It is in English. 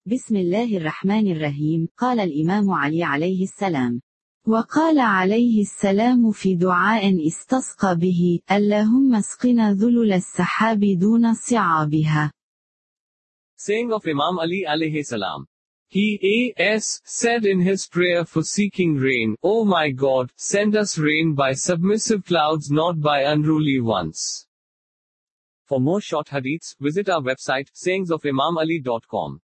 بسم الله الرحمن الرحيم. قال الإمام علي عليه السلام: وقال عليه السلام في دعاء استسقى به: اللهم اسقنا ذلل السحاب دون صعابها. Saying of Imam Ali alayhi salam. He said in his prayer for seeking rain, O my God, send us rain by submissive clouds, not by unruly ones. For more short hadiths, visit our website, sayingsofimamali.com.